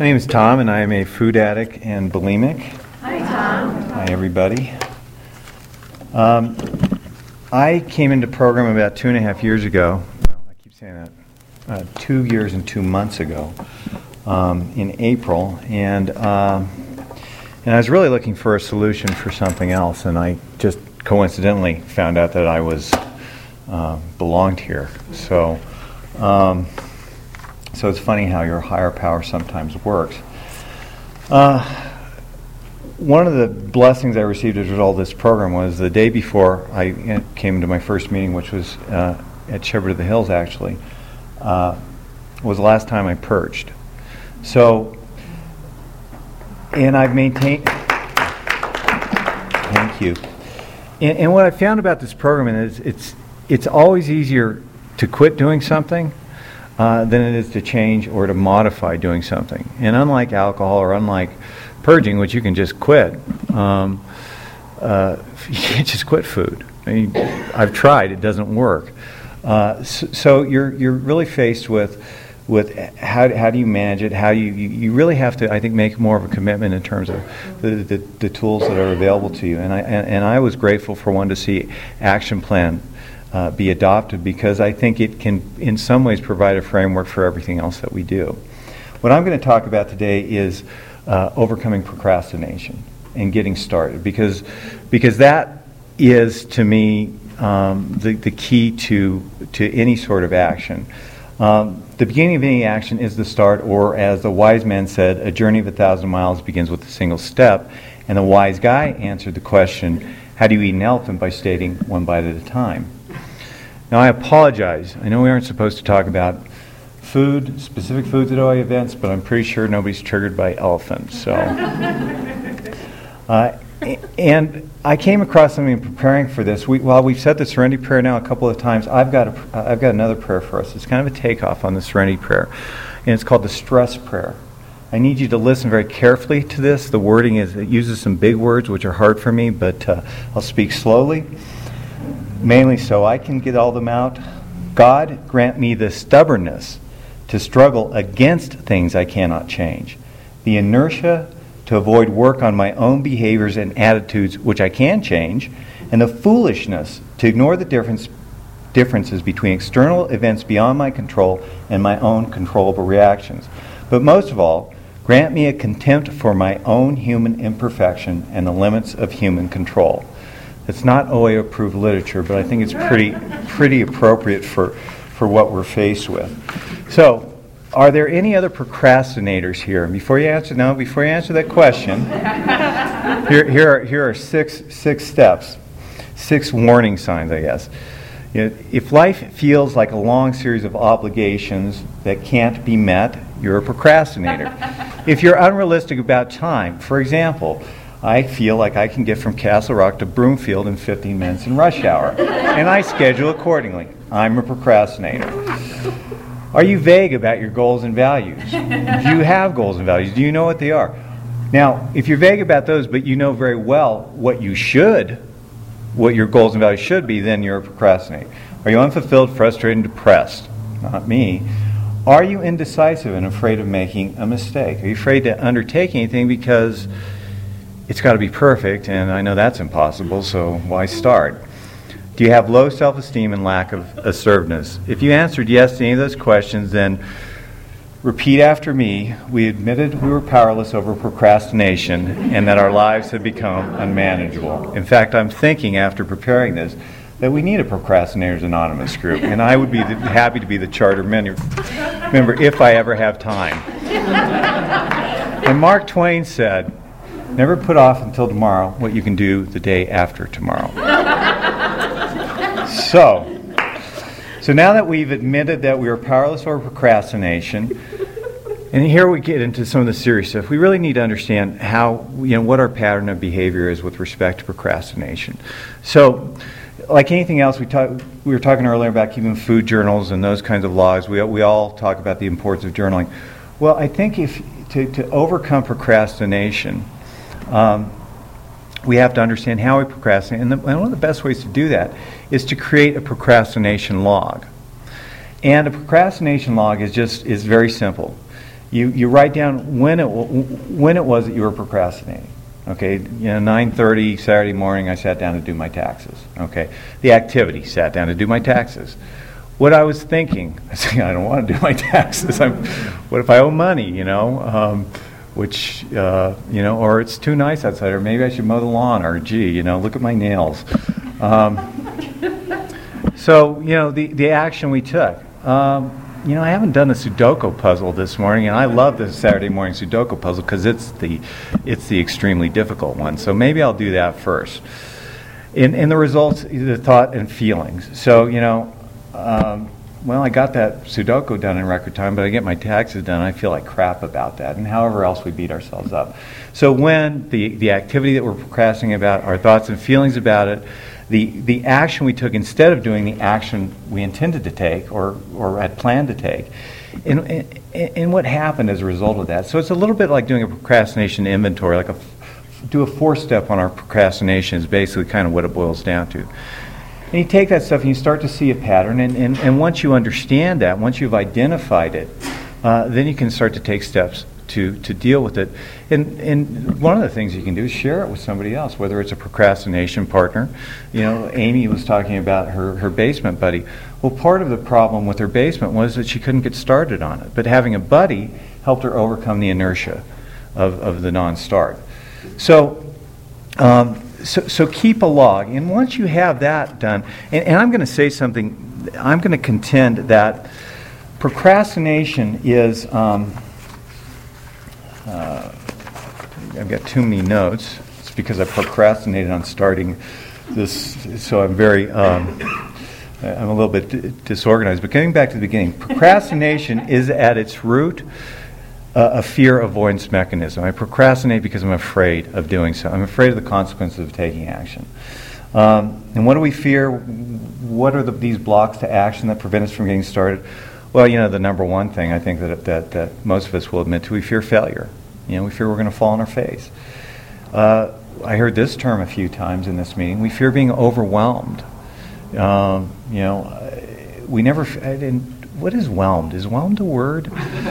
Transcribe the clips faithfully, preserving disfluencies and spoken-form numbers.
My name is Tom, and I am a food addict and bulimic. Hi, Tom. Hi, everybody. Um, I came into program about two and a half years ago. Well, I keep saying that. Uh, two years and two months ago, um, in April, and um, and I was really looking for a solution for something else, and I just coincidentally found out that I was uh, belonged here. So. Um, So it's funny how your higher power sometimes works. Uh, one of the blessings I received as a result of this program was the day before I came to my first meeting, which was uh, at Shepherd of the Hills, actually, uh, was the last time I purged. So, and I've maintained... Thank you. And, and what I found about this program is it's it's always easier to quit doing something Uh, than it is to change or to modify doing something. And unlike alcohol or unlike purging, which you can just quit, um, uh, you can't just quit food. I mean, I've tried; it doesn't work. Uh, so, so you're you're really faced with with how how do you manage it? How do you, you you really have to, I think, make more of a commitment in terms of the the, the tools that are available to you. And I and, and I was grateful for one to see Action Plan Uh, be adopted, because I think it can in some ways provide a framework for everything else that we do. What I'm going to talk about today is uh, overcoming procrastination and getting started, because because that is, to me, um, the, the key to, to any sort of action. Um, the beginning of any action is the start, or as the wise man said, a journey of a thousand miles begins with a single step. And the wise guy answered the question, how do you eat an elephant? By stating one bite at a time. Now, I apologize. I know we aren't supposed to talk about food, specific foods at O A events, but I'm pretty sure nobody's triggered by elephants. So, uh, and I came across something in preparing for this. We, while we've said the Serenity Prayer now a couple of times, I've got a, I've got another prayer for us. It's kind of a takeoff on the Serenity Prayer, and it's called the Stress Prayer. I need you to listen very carefully to this. The wording is it uses some big words, which are hard for me, but uh, I'll speak slowly, mainly so I can get all of them out. God, grant me the stubbornness to struggle against things I cannot change, the inertia to avoid work on my own behaviors and attitudes which I can change, and the foolishness to ignore the difference, differences between external events beyond my control and my own controllable reactions. But most of all, grant me a contempt for my own human imperfection and the limits of human control. It's not O A-approved literature, but I think it's pretty pretty appropriate for, for what we're faced with. So, are there any other procrastinators here? Before you answer, no, before you answer that question, here here are here are six six steps, six warning signs, I guess. You know, if life feels like a long series of obligations that can't be met, you're a procrastinator. If you're unrealistic about time, for example, I feel like I can get from Castle Rock to Broomfield in fifteen minutes in rush hour, and I schedule accordingly. I'm a procrastinator. Are you vague about your goals and values? Do you have goals and values? Do you know what they are? Now, if you're vague about those, but you know very well what you should, what your goals and values should be, then you're a procrastinator. Are you unfulfilled, frustrated, and depressed? Not me. Are you indecisive and afraid of making a mistake? Are you afraid to undertake anything because it's got to be perfect, and I know that's impossible, so why start? Do you have low self-esteem and lack of assertiveness? If you answered yes to any of those questions, then repeat after me. We admitted we were powerless over procrastination and that our lives had become unmanageable. In fact, I'm thinking after preparing this that we need a Procrastinators Anonymous group, and I would be the, happy to be the charter member if I ever have time. And Mark Twain said, never put off until tomorrow what you can do the day after tomorrow. So, so now that we've admitted that we are powerless over procrastination, and here we get into some of the serious stuff, we really need to understand how, you know, what our pattern of behavior is with respect to procrastination. So, like anything else, we talk, we were talking earlier about keeping food journals and those kinds of logs. We we all talk about the importance of journaling. Well, I think if to, to overcome procrastination, um, we have to understand how we procrastinate. And, the, and one of the best ways to do that is to create a procrastination log. And a procrastination log is just is very simple. you, you write down when it when it was that you were procrastinating. Okay, you know, nine thirty Saturday morning, I sat down to do my taxes. Okay, the activity, sat down to do my taxes. What I was thinking, I was thinking, I don't want to do my taxes. I'm, what if I owe money, you know? Um, which, uh, you know, or it's too nice outside, or maybe I should mow the lawn, or gee, you know, look at my nails. Um, so, you know, the, the action we took. Um, you know, I haven't done a Sudoku puzzle this morning, and I love the Saturday morning Sudoku puzzle because it's the, it's the extremely difficult one. So maybe I'll do that first. In, in the results, the thought and feelings. So, you know, Um, well, I got that Sudoku done in record time, but I get my taxes done, I feel like crap about that, and however else we beat ourselves up. So when the, the activity that we're procrastinating about, our thoughts and feelings about it, the, the action we took instead of doing the action we intended to take or, or had planned to take, and, and, and what happened as a result of that. So it's a little bit like doing a procrastination inventory, like a, do a four-step on our procrastination is basically kind of what it boils down to. And you take that stuff and you start to see a pattern, and, and, and once you understand that, once you've identified it, uh, then you can start to take steps to, to deal with it. And, and one of the things you can do is share it with somebody else, whether it's a procrastination partner. You know, Amy was talking about her, her basement buddy. Well, part of the problem with her basement was that she couldn't get started on it, but having a buddy helped her overcome the inertia of, of the non-start. So, um, So, so keep a log, and once you have that done, and, and I'm going to say something, I'm going to contend that procrastination is, um, uh, I've got too many notes, it's because I procrastinated on starting this, so I'm very, um, I'm a little bit d- disorganized, but getting back to the beginning, procrastination is at its root Uh, a fear avoidance mechanism. I procrastinate because I'm afraid of doing so. I'm afraid of the consequences of taking action. Um, and what do we fear? What are the, these blocks to action that prevent us from getting started? Well, you know, the number one thing I think that that, that most of us will admit to, we fear failure. You know, we fear we're going to fall on our face. Uh, I heard this term a few times in this meeting. We fear being overwhelmed. Um, you know, we never. I didn't, what is whelmed? Is whelmed a word?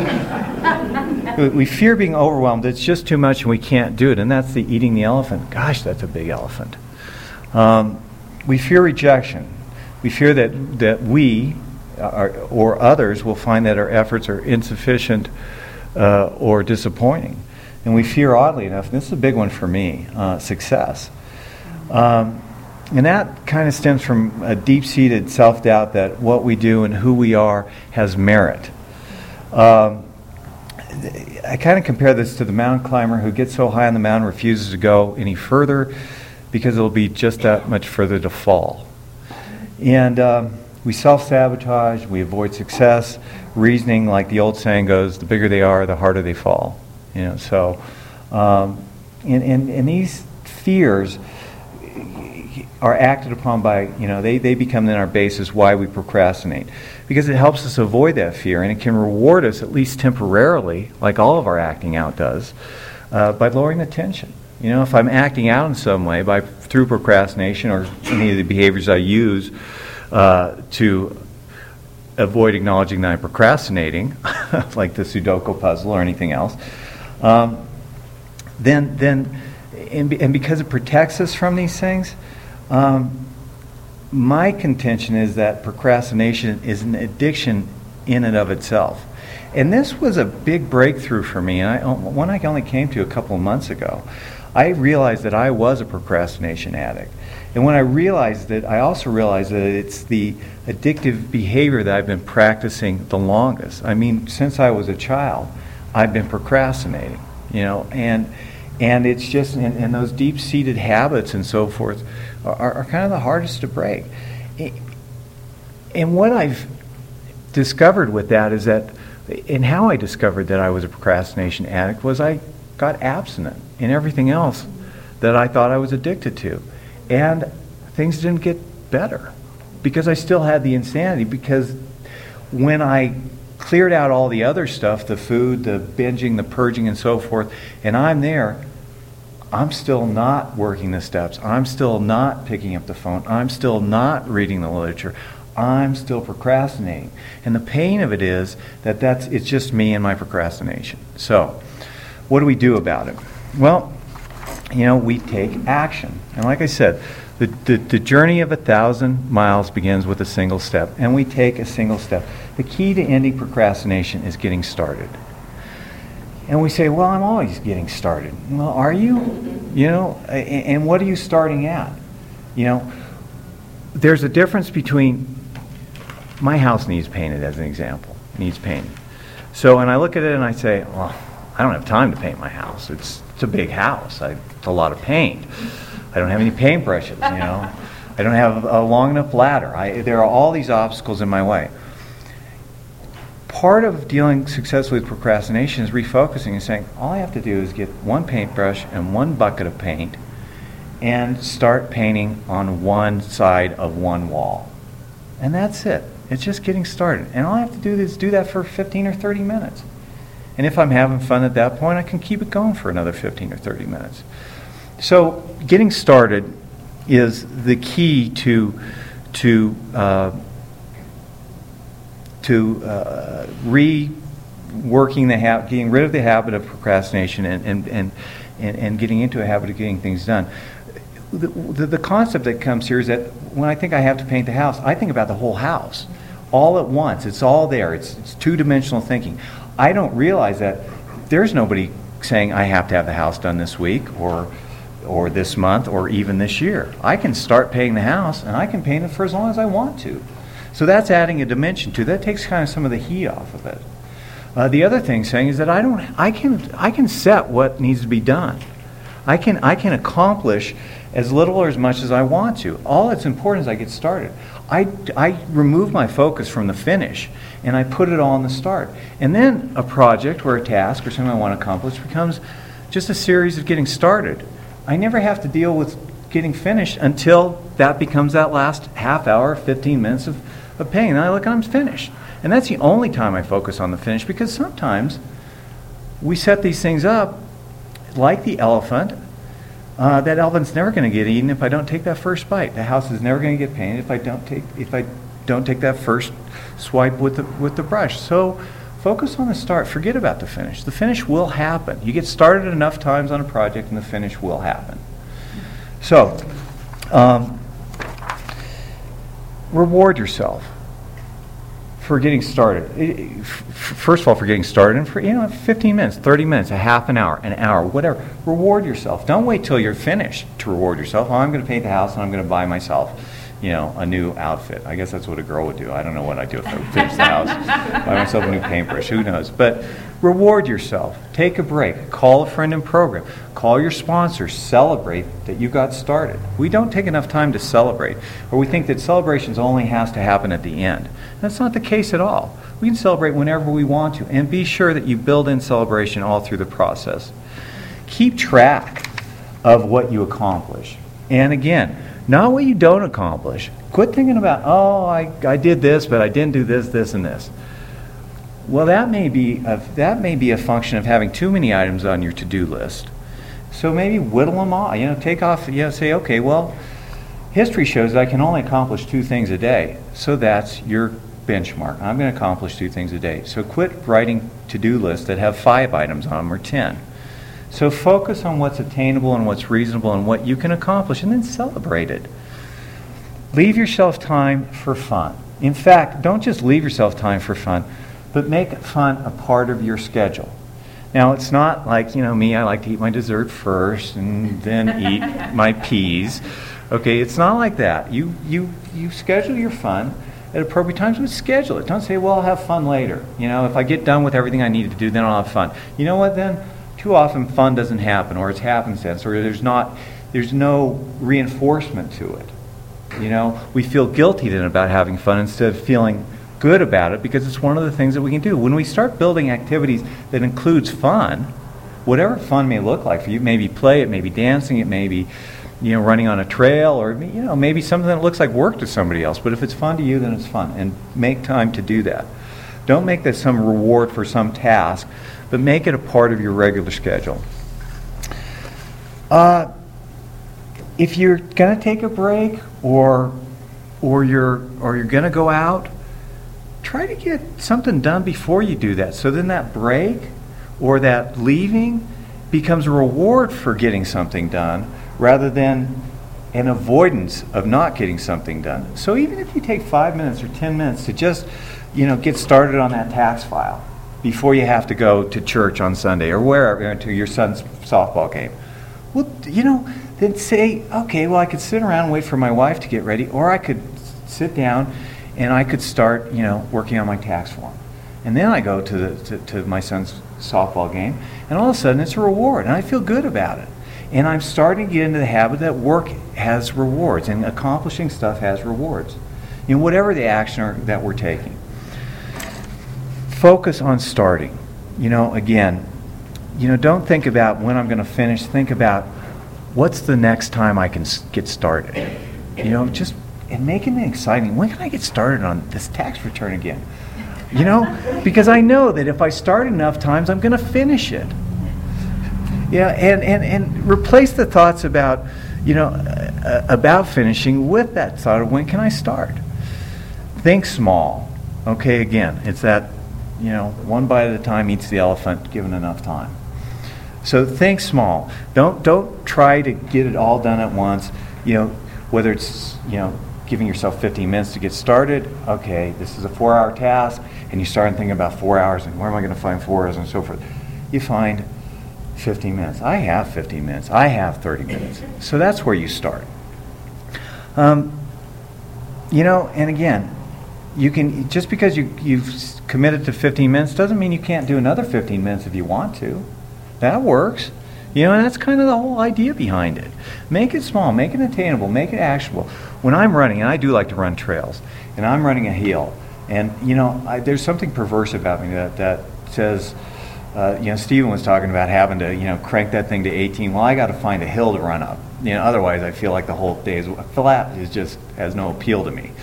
We fear being overwhelmed. It's just too much and we can't do it. And that's the eating the elephant. Gosh, that's a big elephant. Um, we fear rejection. We fear that, that we are, or others will find that our efforts are insufficient uh, or disappointing. And we fear, oddly enough, and this is a big one for me, uh, success. Um, And that kind of stems from a deep-seated self-doubt that what we do and who we are has merit. Um, I kind of compare this to the mountain climber who gets so high on the mountain refuses to go any further because it'll be just that much further to fall. And um, we self-sabotage, we avoid success, reasoning like the old saying goes, the bigger they are, the harder they fall. You know, so, um, and, and, and these fears are acted upon by, you know, they, they become then our basis why we procrastinate. Because it helps us avoid that fear, and it can reward us, at least temporarily, like all of our acting out does, uh, by lowering the tension. You know, if I'm acting out in some way by through procrastination or any of the behaviors I use uh, to avoid acknowledging that I'm procrastinating, like the Sudoku puzzle or anything else, um, then, then and, be, and because it protects us from these things, Um, my contention is that procrastination is an addiction in and of itself. And this was a big breakthrough for me, and I, one I only came to a couple of months ago. I realized that I was a procrastination addict. And when I realized it, I also realized that it's the addictive behavior that I've been practicing the longest. I mean, since I was a child, I've been procrastinating, you know, and and it's just, and, and those deep-seated habits and so forth are, are kind of the hardest to break. And what I've discovered with that is that, and how I discovered that I was a procrastination addict was I got abstinent in everything else that I thought I was addicted to. And things didn't get better because I still had the insanity, because when I cleared out all the other stuff, the food, the binging, the purging, and so forth, and I'm there, I'm still not working the steps. I'm still not picking up the phone. I'm still not reading the literature. I'm still procrastinating. And the pain of it is that that's, it's just me and my procrastination. So, what do we do about it? Well, you know, we take action. And like I said, the, the, the journey of a thousand miles begins with a single step, and we take a single step. The key to ending procrastination is getting started. And we say, well, I'm always getting started. Well, are you? You know, and, and what are you starting at? You know, there's a difference between, my house needs painted, as an example, needs painting. So, and I look at it and I say, well, I don't have time to paint my house. It's, it's a big house. I, it's a lot of paint. I don't have any paintbrushes, you know. I don't have a long enough ladder. I, there are all these obstacles in my way. Part of dealing successfully with procrastination is refocusing and saying, all I have to do is get one paintbrush and one bucket of paint and start painting on one side of one wall. And that's it. It's just getting started. And all I have to do is do that for fifteen or thirty minutes. And if I'm having fun at that point, I can keep it going for another fifteen or thirty minutes. So getting started is the key to to uh, to uh, reworking the habit, getting rid of the habit of procrastination, and and, and and and getting into a habit of getting things done. The, the, the concept that comes here is that when I think I have to paint the house, I think about the whole house all at once. It's all there. It's, it's two-dimensional thinking. I don't realize that there's nobody saying I have to have the house done this week or or this month or even this year. I can start painting the house, and I can paint it for as long as I want to. So that's adding a dimension to it. That takes kind of some of the heat off of it. Uh, the other thing saying is that I don't. I can. I can set what needs to be done. I can. I can accomplish as little or as much as I want to. All that's important is I get started. I, I remove my focus from the finish, and I put it all in the start. And then a project or a task or something I want to accomplish becomes just a series of getting started. I never have to deal with getting finished until that becomes that last half hour, fifteen minutes of, of painting. Then I look and I'm finished. And that's the only time I focus on the finish, because sometimes we set these things up like the elephant. Uh, that elephant's never going to get eaten if I don't take that first bite. The house is never going to get painted if I don't take if I don't take that first swipe with the with the brush. So focus on the start. Forget about the finish. The finish will happen. You get started enough times on a project, and the finish will happen. So um, reward yourself for getting started. First of all, for getting started, and for, you know, fifteen minutes, thirty minutes, a half an hour, an hour, whatever. Reward yourself. Don't wait till you're finished to reward yourself. Oh, I'm going to paint the house, and I'm going to buy myself, you know, a new outfit. I guess that's what a girl would do. I don't know what I'd do if I would finish the house. Buy myself a new paintbrush. Who knows? But reward yourself. Take a break. Call a friend in program. Call your sponsor. Celebrate that you got started. We don't take enough time to celebrate, or we think that celebrations only has to happen at the end. That's not the case at all. We can celebrate whenever we want to, and be sure that you build in celebration all through the process. Keep track of what you accomplish. And again, not what you don't accomplish. Quit thinking about, oh, I, I did this, but I didn't do this, this, and this. Well, that may be a, that may be a function of having too many items on your to-do list. So maybe whittle them off. You know, take off. You know, say, okay, well, history shows that I can only accomplish two things a day. So that's your benchmark. I'm going to accomplish two things a day. So quit writing to-do lists that have five items on them or ten. So focus on what's attainable and what's reasonable and what you can accomplish, and then celebrate it. Leave yourself time for fun. In fact, don't just leave yourself time for fun, but make fun a part of your schedule. Now, it's not like, you know, me, I like to eat my dessert first and then eat my peas. Okay, it's not like that. You, you, you schedule your fun at appropriate times, but schedule it. Don't say, well, I'll have fun later. You know, if I get done with everything I need to do, then I'll have fun. You know what, then? Too often fun doesn't happen, or it's happenstance, or there's not, there's no reinforcement to it. You know, we feel guilty then about having fun instead of feeling good about it, because it's one of the things that we can do. When we start building activities that includes fun, whatever fun may look like for you, maybe play, it may be dancing, it may be, you know, running on a trail, or, you know, maybe something that looks like work to somebody else. But if it's fun to you, then it's fun, and make time to do that. Don't make that some reward for some task, but make it a part of your regular schedule. Uh, if you're going to take a break, or or you're or you're going to go out, try to get something done before you do that. So then that break or that leaving becomes a reward for getting something done rather than an avoidance of not getting something done. So even if you take five minutes or ten minutes to just, you know, get started on that tax file before you have to go to church on Sunday or wherever, to your son's softball game, well, you know, then say, okay, well, I could sit around and wait for my wife to get ready, or I could sit down and I could start, you know, working on my tax form. And then I go to the to, to my son's softball game, and all of a sudden it's a reward, and I feel good about it. And I'm starting to get into the habit that work has rewards, and accomplishing stuff has rewards. You know, whatever the action or, that we're taking. Focus on starting. You know, again, you know, don't think about when I'm going to finish. Think about what's the next time I can s- get started. You know, just and making it exciting. When can I get started on this tax return again? You know, because I know that if I start enough times, I'm going to finish it. Yeah, and, and, and replace the thoughts about, you know, uh, about finishing with that thought of when can I start? Think small. Okay, again, it's that, you know, one bite at a time eats the elephant given enough time. So think small. Don't don't try to get it all done at once. You know, whether it's, you know, giving yourself fifteen minutes to get started. Okay, this is a four-hour task, and you start thinking about four hours and where am I going to find four hours and so forth. You find fifteen minutes. I have fifteen minutes. I have thirty minutes. So that's where you start. Um, you know, and again, you can just because you you've committed to fifteen minutes doesn't mean you can't do another fifteen minutes if you want to. That works. You know, and that's kind of the whole idea behind it. Make it small, make it attainable, make it actionable. When I'm running, and I do like to run trails, and I'm running a hill, and, you know, I, there's something perverse about me that, that says, uh, you know, Stephen was talking about having to, you know, crank that thing to eighteen. Well, I got to find a hill to run up. You know, otherwise I feel like the whole day is flat. Is just has no appeal to me.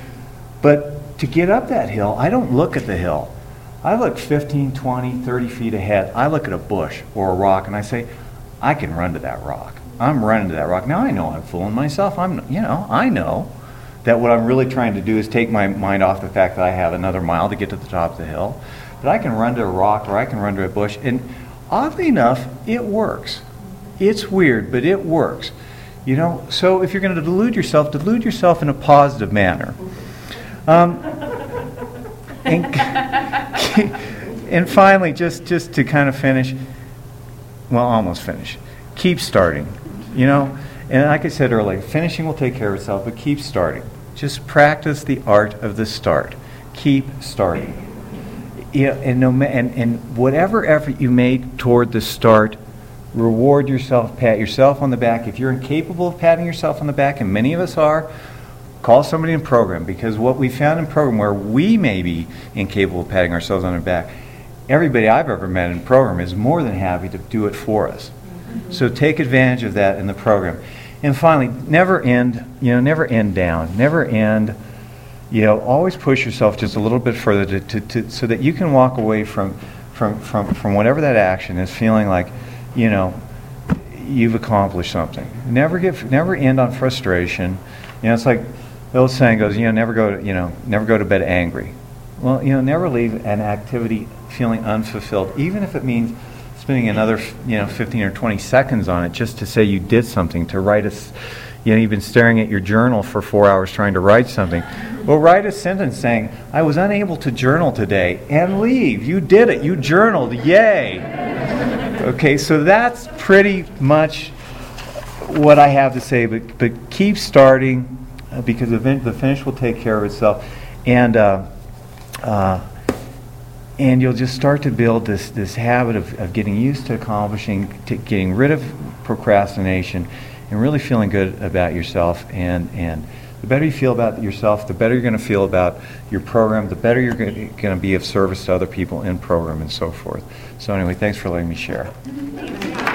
But to get up that hill, I don't look at the hill. I look fifteen, twenty, thirty feet ahead. I look at a bush or a rock, and I say, I can run to that rock. I'm running to that rock. Now I know I'm fooling myself. I'm, you know, I know that what I'm really trying to do is take my mind off the fact that I have another mile to get to the top of the hill. That I can run to a rock or I can run to a bush. And oddly enough, it works. It's weird, but it works. You know, so if you're going to delude yourself, delude yourself in a positive manner. Um, and, and finally, just, just to kind of finish, well, almost finish. Keep starting, you know. And like I said earlier, finishing will take care of itself, but keep starting. Just practice the art of the start. Keep starting. Yeah, and no, and and whatever effort you made toward the start, reward yourself. Pat yourself on the back. If you're incapable of patting yourself on the back, and many of us are, call somebody in program, because what we found in program where we may be incapable of patting ourselves on the back, everybody I've ever met in program is more than happy to do it for us. So take advantage of that in the program. And finally, never end, you know, never end down. Never end, you know, always push yourself just a little bit further to, to, to so that you can walk away from, from, from, from whatever that action is feeling like, you know, you've accomplished something. Never get, never end on frustration. You know, it's like the old saying goes, you know, never go to, you know, never go to bed angry. Well, you know, never leave an activity feeling unfulfilled, even if it means spending another, you know, fifteen or twenty seconds on it just to say you did something, to write a, you know, you've been staring at your journal for four hours trying to write something. Well, write a sentence saying, I was unable to journal today, and leave. You did it. You journaled. Yay. Okay, so that's pretty much what I have to say, but, but keep starting uh, because the, the finish will take care of itself. And, uh, uh, And you'll just start to build this, this habit of, of getting used to accomplishing, to getting rid of procrastination, and really feeling good about yourself. And, and the better you feel about yourself, the better you're going to feel about your program, the better you're going to be of service to other people in program and so forth. So anyway, thanks for letting me share.